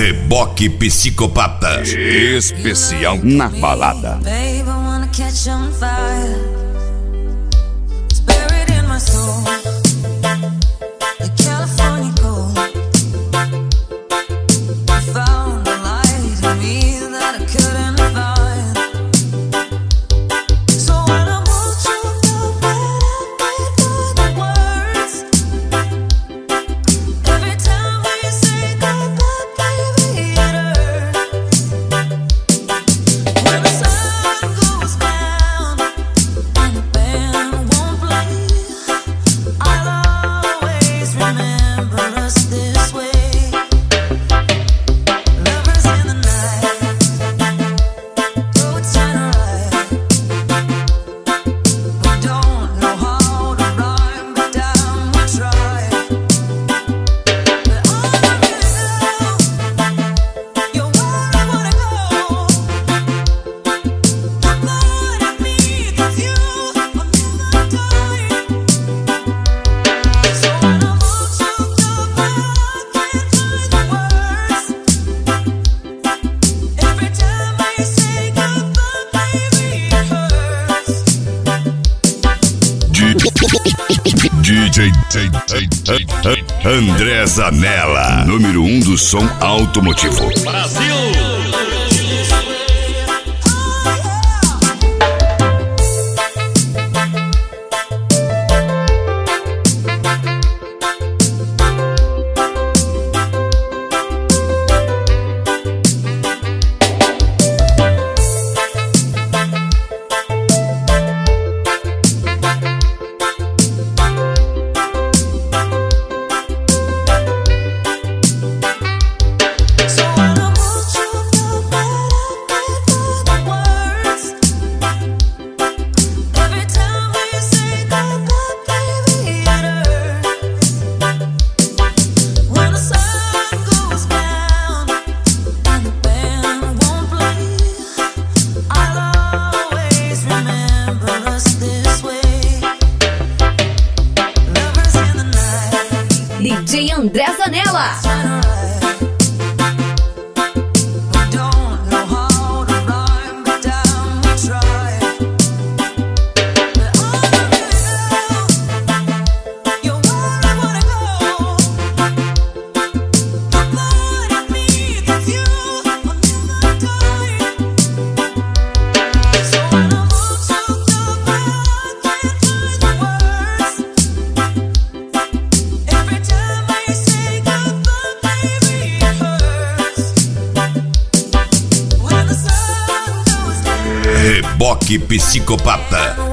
Reboque Psicopata. Especial na balada. Babe, I wanna catch on fire. It's buried in my soul. The California gold. I found a light in me that I couldn't find. So when I moved you up and the words, every time we say goodbye, baby, it hurts. When the sun goes down and the band won't play, I'll always remember us this way. Lovers in the night, roads turn right. We don't know how to rhyme, but damn, we try. But all I really know, you're where I wanna go. The part of me that's you will never die. So when I'm all choked up and I can't find the words, every time we say goodbye, baby, it hurts. DJ André Zanella, número 1 do som automotivo. So when I'm all choked up and I can't find the words, every time we say goodbye, baby, it hurts. When the sun goes down and the band won't play, I'll always remember us this way. Lovers in the night, DJ André Zanella. turn right. We don't know how to rhyme, but damn, we try. But all I really know, you're where I wanna go. The part of me that's you will never die. So when I'm all choked up and I can't find the words, every time we say goodbye, baby, it hurts. When the sun goes down Reboque Psicopata.